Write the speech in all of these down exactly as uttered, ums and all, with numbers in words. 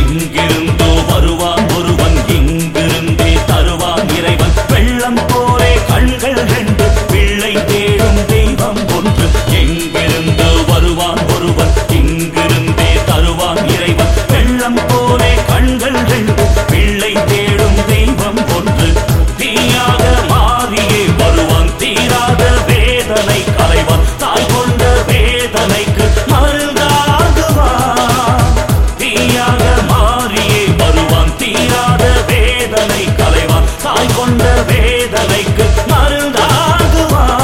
எங்கிருந்தோ வருவான் ஒருவன் இங்கிருந்தே தருவான் இறைவன் வெள்ளம் போலே கண்கள் ரெண்டு பிள்ளை தேடும் தெய்வம் ஒன்று எங்கிருந்தோ வருவான் ஒருவன் இங்கிருந்தே தருவான் இறைவன் வெள்ளம் போலே கண்கள் ரெண்டு பிள்ளை தேடும் தெய்வம் ஒன்று தீயாக மாறியே வருவான் தீராத வேதனை களைவான் தாய் கொண்ட வேதனைக்கு மருந்தாகுவான் தீயாக மாறியே வருவான் தீராத வேதனை களைவான் தாய் கொண்ட வேதனைக்கு மருந்தாகுவான்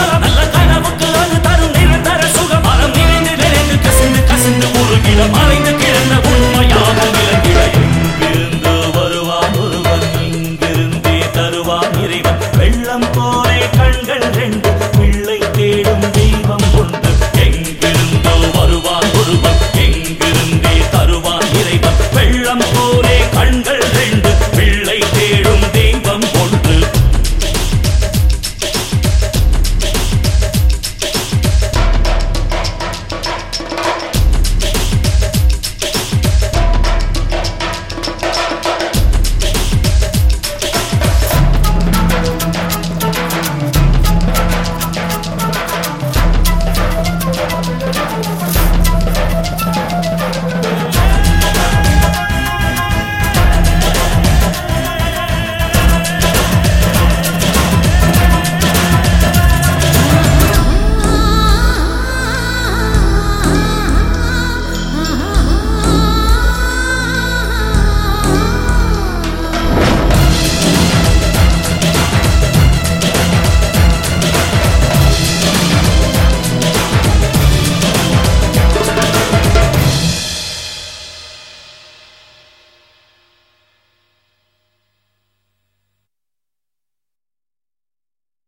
Mine